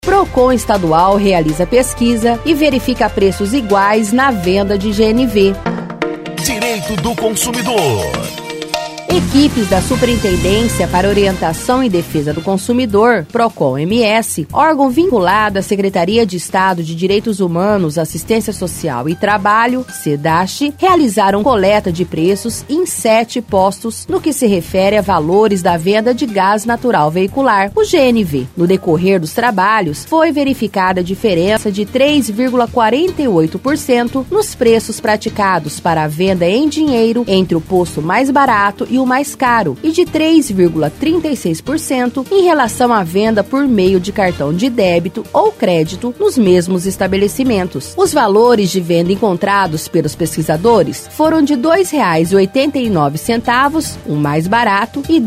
Procon Estadual realiza pesquisa e verifica preços iguais na venda de GNV. Direito do consumidor. Equipes da Superintendência para Orientação e Defesa do Consumidor, PROCON-MS, órgão vinculado à Secretaria de Estado de Direitos Humanos, Assistência Social e Trabalho, SEDASH, realizaram coleta de preços em 7 postos no que se refere a valores da venda de gás natural veicular, o GNV. No decorrer dos trabalhos, foi verificada a diferença de 3,48% nos preços praticados para a venda em dinheiro entre o posto mais barato e o mais caro e de 3,36% em relação à venda por meio de cartão de débito ou crédito nos mesmos estabelecimentos. Os valores de venda encontrados pelos pesquisadores foram de R$ 2,89, o mais barato, e R$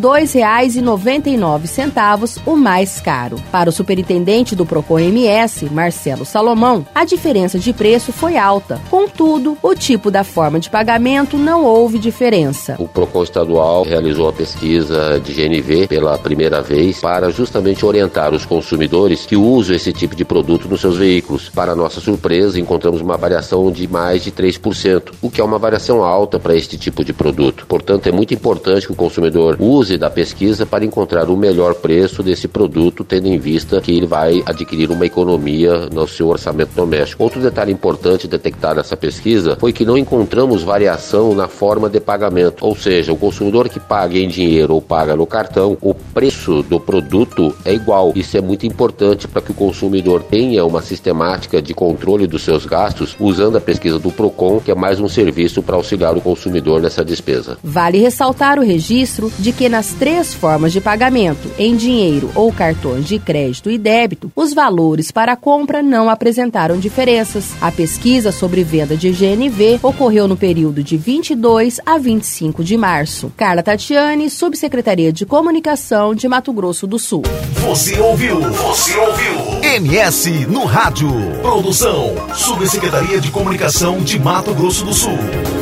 2,99, o mais caro. Para o superintendente do PROCON-MS, Marcelo Salomão, a diferença de preço foi alta. Contudo, o tipo da forma de pagamento não houve diferença. O PROCON Estadual realizou a pesquisa de GNV pela primeira vez para justamente orientar os consumidores que usam esse tipo de produto nos seus veículos. Para nossa surpresa, encontramos uma variação de mais de 3%, o que é uma variação alta para este tipo de produto. Portanto, é muito importante que o consumidor use da pesquisa para encontrar o melhor preço desse produto, tendo em vista que ele vai adquirir uma economia no seu orçamento doméstico. Outro detalhe importante detectado nessa pesquisa foi que não encontramos variação na forma de pagamento, ou seja, o consumidor que paga em dinheiro ou paga no cartão, o preço do produto é igual. Isso é muito importante para que o consumidor tenha uma sistemática de controle dos seus gastos, usando a pesquisa do PROCON, que é mais um serviço para auxiliar o consumidor nessa despesa. Vale ressaltar o registro de que nas 3 formas de pagamento, em dinheiro ou cartões de crédito e débito, os valores para a compra não apresentaram diferenças. A pesquisa sobre venda de GNV ocorreu no período de 22 a 25 de março. Carla Tatiane, Subsecretaria de Comunicação de Mato Grosso do Sul. Você ouviu? MS no Rádio. Produção, Subsecretaria de Comunicação de Mato Grosso do Sul.